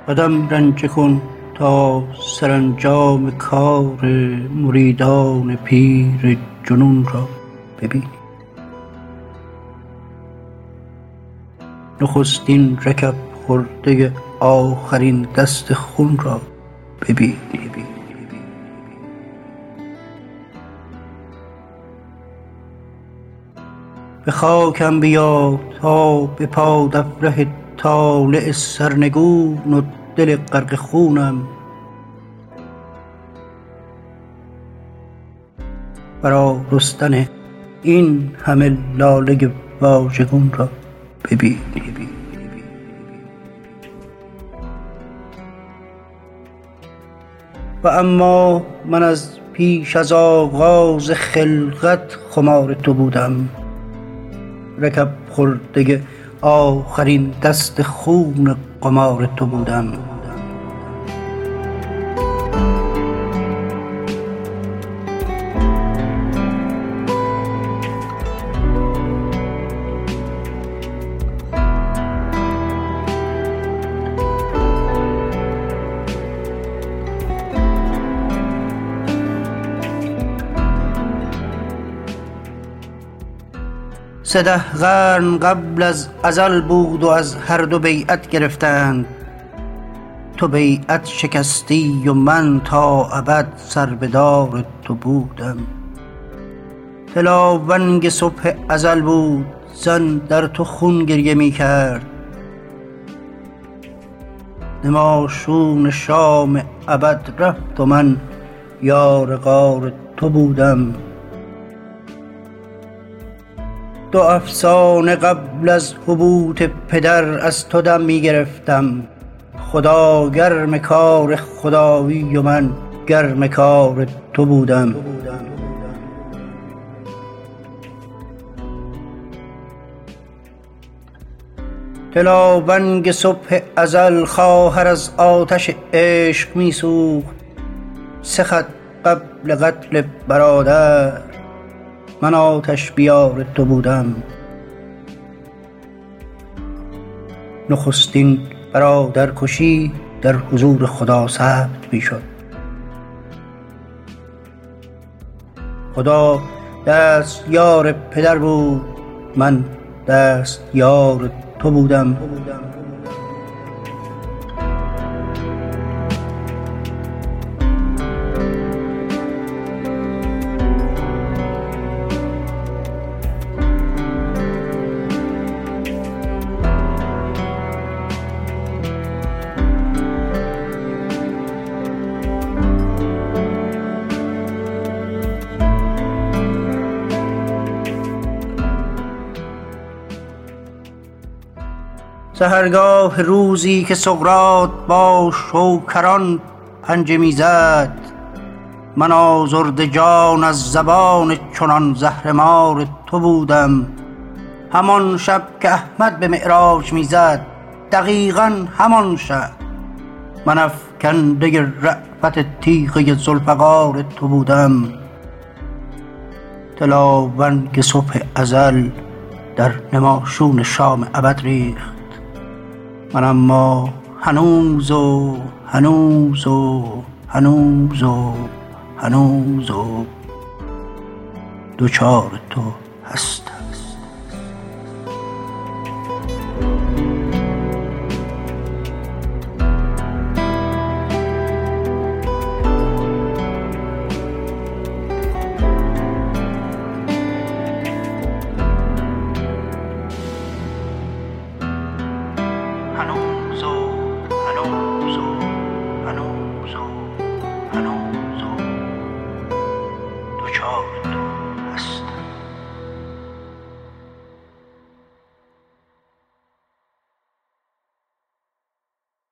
قدم رنجه کن تا سرانجام کار مریدان پیر جنون را ببینی. نخستین رکب خورده آخرین دست خون را ببینی. به خاکم بیا تا به پادفره طالع سرنگون و دل غرق خونم برا رستن این همه لاله واژگون را ببینی. و اما من از پیش از آغاز خلقت خمار تو بودم، رکب خورده آخرین دست خون قمار تو بودم. سده قرن قبل از ازل بود و از هر دو بیعت گرفتند. تو بیعت شکستی و من تا ابد سربدار تو بودم. تلاونگ صبح ازل بود، زن در تو خون گریه می کرد. نماشون شام ابد رفت و من یار غار تو بودم. دو افسانه قبل از حبوط پدر از تو دم می گرفتم. خدا گرم کار خدایی و من گرم کار تو بودم. تلاونگ صبح ازل خواهر از آتش عشق می سوخت. سه خط قبل قتل برادر من آتش بیار تو بودم. نخستین برادر کشی در حضور خدا ثبت می شد. خدا دست یار پدر بود، من دست یار تو بودم. سحرگاه روزی که سقراط با شوکران پنجه میزد، من آزرده جان از زبان چنان زهرمار تو بودم. همان شب که احمد به معراج میزد، دقیقاً همان شب من افکنده رأفت تیغ ذوالفقار تو بودم. تلاونگ صبح ازل در نماشون شام ابد ریخت. من اما هنوز و هنوز و هنوز و هنوز و دوچار تو هستم.